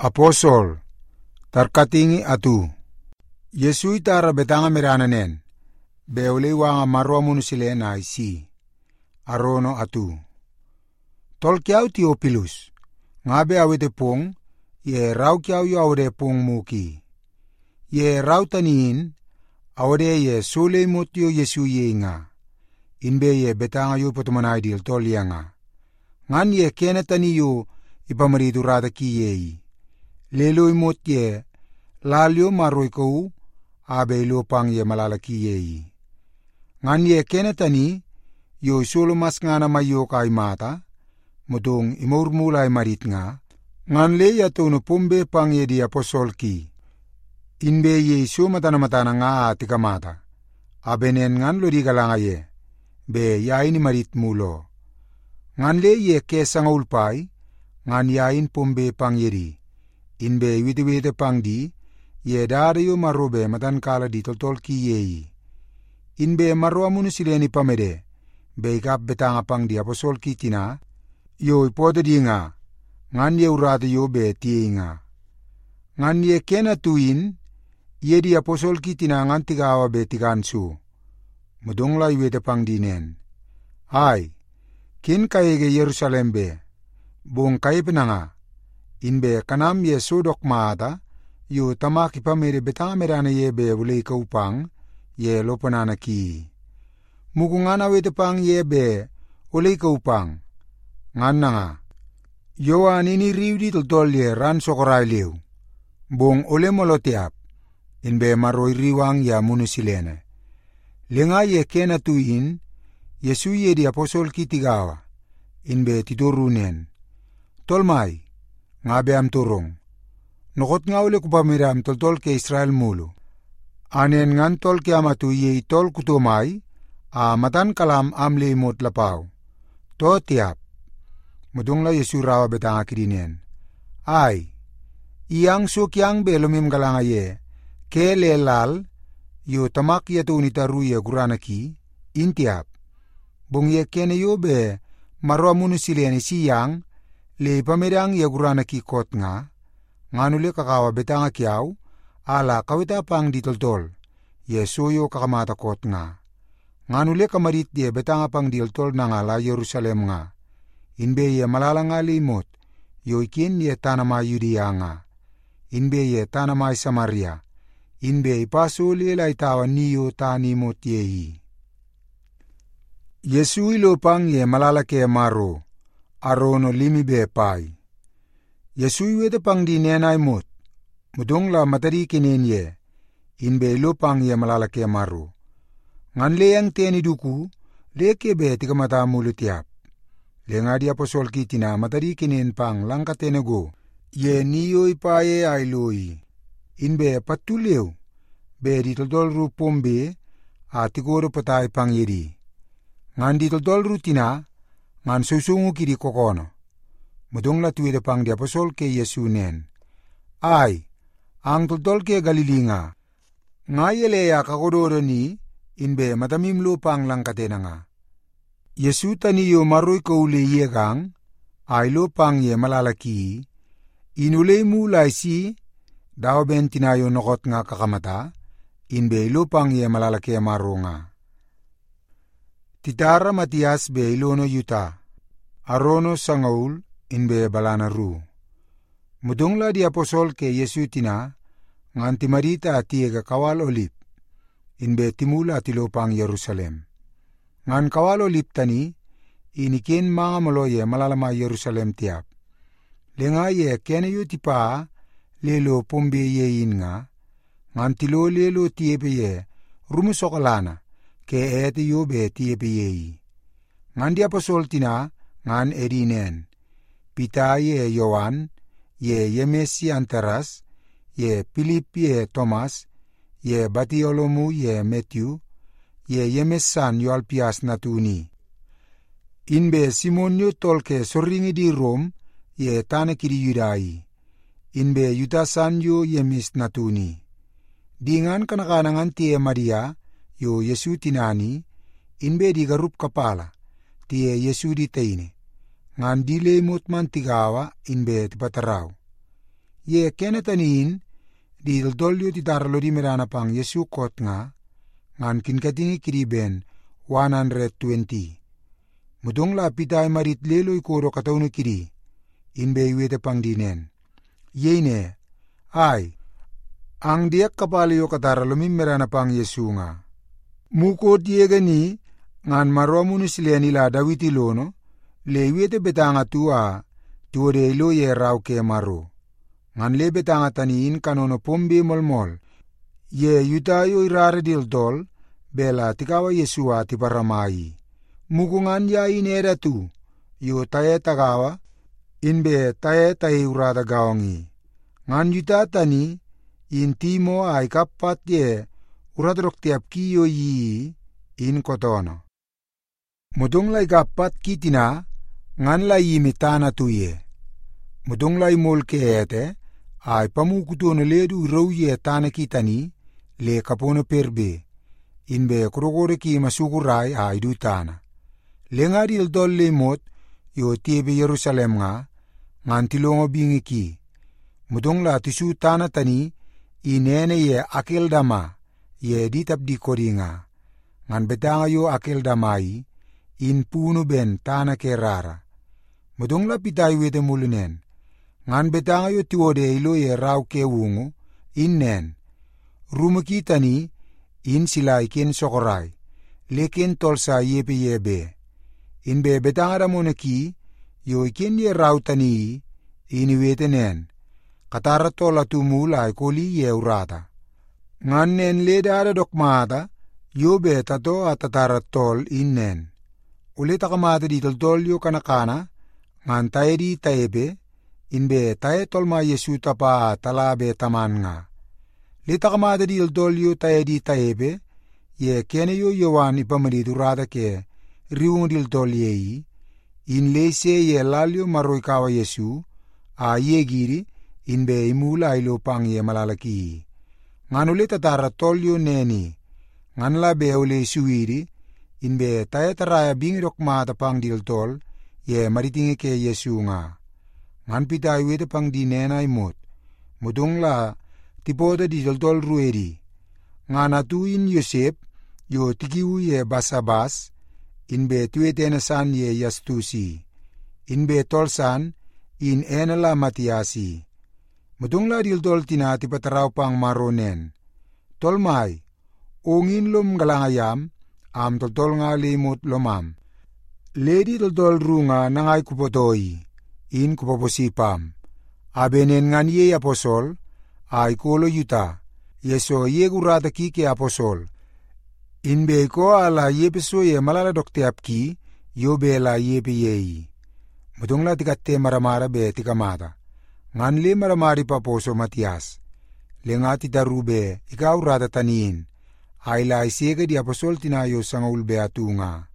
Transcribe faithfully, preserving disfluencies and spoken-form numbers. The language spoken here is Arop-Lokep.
Aposol, tarkatingi atu. Yesu itara betanga merananen. Beule wanga marwa munu sile na isi. Arono atu. Tol kiau Theophilus. Ngabe awete pong, ye rau kiau yu awade pong muki. Ye rau taniin, awade ye sule mutyo Yesu ye nga. Inbe ye betanga yu patumanay dil tol ye nga. Ngan ye kene tani yu ipamaritu rata ki ye. Lelo imot ye, lalyo maroy kou, abe ilo pang ye malalaki ye. Ngan ye kene tani, yo solo mas ngana mayo kay mata, mutong imurmulay marit nga, ngan le yato no pumbe pang ye di apostol ki. Inbe ye iso matana-matana nga ati kamata, abenen ngan lo di kalanga ye, be yain marit mulo. Ngan le ye kesa nga ulpay, ngan yain pumbe pang ye di. Inbe witi-witi pang di, ye dadayo marobe matan kala di toltol ki yeyi. Inbe marwa munu sileni pamede, be ikap betanga pang di apostol ki tina, yo ipote di nga, ngan ye urate yo be tiye nga. Ngan ye kena tuin, ye di apostol ki tina ngan tigawa be tigansu. Mudong la iwete pang di nen. Ay, kin kayege Yerusalem be, buong kaye pinanga, inbe kanam ye sodok maata, yu tamak ipamere betanga merana ye be wule ikaupang, ye lopanana ki. Mukungana wete pang ye be wule ikaupang, ngan nga. Yoan ini riwdi toltol ye ran sokoray liw, bong ole molotiap, inbe maroy riwang ya munu silene. Lenga ye kena tuin, Yesu ye di apostol ki tigawa, inbe titurunen. Tolmay, ngabe am turong. Nukot nga uli kupamiram toltol ke Israel mulu. Anen ngan tol ke amatu ye tol kutumay, a matan kalam amle imot lapaw. To tiap. Mudong la Yesu rawa betanga kidinen. Ay, iyang sukyang belumim galanga ye, ke lelal, yu tamak yatu unitaru ye guranaki, intiap. Bung ye kene yo be, marwa munu sileni siyang, le pamerang ye guranaki kot nga, nganule kakawa betanga kiaw, ala kawita pang ditoltol, ye soyo kakamata kot nga. Nganule kamarit ye betanga pang ditoltol na nga la Yerusalem nga. Inbe ye malala nga limot, yo ikin ye tanama Yudea nga. Inbe ye tanama Samaria. Inbe ipaso lela itawa niyo tanimot yehi. Yesu ilo pang ye malala ke maro, arono limi be pai. Yesu iwete pang di nenay mot, mudong la matari kinin ye, inbe ilo pang ye malala ke maro. Ngan le yang teni duku, le kebe tikamata mulutiap. Le nga di apostol ki tina matari kinin pang langka tenego, ye niyo ipaye ailoi. Inbe patulew, be di toltol ru pombe, a tigoro patay pang yedi. Ngan di toltol ru tina, ngan susungu kiri kokono. Mudong la tuwede pang di apostol ke Yesu nen. Ay, ang toltol ke Galili nga. Nga yeleya kakododo ni, inbe matamim lupang lang katena nga. Yesu taniyo maroy kaule yegang, ay lupang ye malalaki, inulay mulay si, daw ben tinayo nokot nga kakamata, inbe lupang ye malalaki maro nga. Titara Matias be ilono yuta, arono sangaul, inbe balana ru. Mudong la di apostol ke Yesu tina, ngan timarita atiega kawal olip, inbe timula tilopang Yerusalem. Ngan kawal olip tani, inikin mga maloye malalama Yerusalem tiap. Lenga ye kene yu tipa, lelo pombe yein nga, ngan tilo lelo tiepe ye, rumusokalana, ke ete yu be tiepe yei. Ngan di apostol tina, ngan edinen. Pita ye Yoan, ye Yemes ye Antaras, ye Pilip ye Thomas, ye Batiolomu ye Matthew, ye Yemes san yu Alpias natuni. Inbe Simon yu tolke soringi di Rom, ye tane kiri Yudai. Inbe Yutasan yu Yemes natuni. Dingan kanakanangan tiye Maria, yu Yesu tinani, inbe di garup kapala, tiye Yesu di teine. Ngan dile mut man tigawa inbe tipataraw. ye kenetaniin di toltolyo ti tarlo di merana pang Yesu kot nga, ngan kinkatingi kidi ben one hundred twenty. Mudong la pitay marit lelo ikoro katawno kidi, inbe iwete pang dinen. Yene, ay, ang diak kapalayo kataralo mimerana pang Yesu nga. Mukot yega ni, ngan marwamu ni sila nila dawiti lono, le iwete betanga tua, tuode ilo ye raw ke maro. Ngan le betanga taniin kanono pombe molmol, ye yutayo irare dildol, bela tikawa Yesua ti paramai. Mukungan ya ineda tu, yo taye tagawa, inbe taye taye urada gawangi. Ngan yuta tani, intimo ay kapat ye, uradrok tiap kiyo yi, in kotono. Mudong lay kapat kitina, ngan lay imitana tuye. Mudong lay molke ete, ay pamukutono ledu raw ye tana kitani, le kapono perbe, inbe kurokore ki masukuray ay dutana. Lenga dil dol lemot, yo tiebe Yerusalem nga, ngan tilongo bingi ki. Mudong la tisu tana tani, inene ye akil dama, ye ditap di koringa. Ngan betanga yo akil damai, in puno ben tana kerara. Mudong la pitay wete mulunen. Ngan betanga yo tiwode ilo ye raw ke wungo, in nen. Rumaki tani, in sila ikin sokoray, lekin tolsa yepe yebe. Inbe betanga ramona ki, yo ikin ye raw tani, iniwete nen. Katara tola tumula ikoli ye urata. Ngan nen leda ada dokmata, yo be tato atatara tol in nen. Uli takamata di toltol yo kanakana, ngan tae di taebe, inbe tae tolma Yesu tapa talabe taman nga. Li takamata di toltol yo tae di taebe, ye kene yo yowan ipamadidurada ke riwong di toltol yei, in leise ye lalyo maroikawa Yesu, a ye giri, inbe imula ilo pang ye malalaki. Ngan uli tatara tolyo neni, ngan la be uli suwiri, inbe tayo taraya bingirok mata pang diltol, ye maritingi ke Yesu nga. Ngan pita iwete pang di nena imot, mudong la tipoda di diltol ruedi. Ngan atuin Yosep, yo tikiwu ye Basabas, inbe tuwete nasan ye Yastusi, inbe tolsan, in enala Matiasi. Mudong la diltol tina tipataraw pang maronen. Tolmay, ongin lom galangayam, am toltol nga limot lomam. Lady toltol runga nangay kupotoy, in kupoposipam. Abenen ngan ye aposol, ay kolo yuta, yeso ye gurata ki ke aposol. Inbe ko ala ye peso ye malala dokteap ki, yo be la ye pe yeyi. Mudong la tikatte maramara be tikamata. Ngan le maramari pa poso Matias. Le nga ti darube, ikaw rata taniin. Ay la isega di apostol tinayo sa ngaulbe atunga.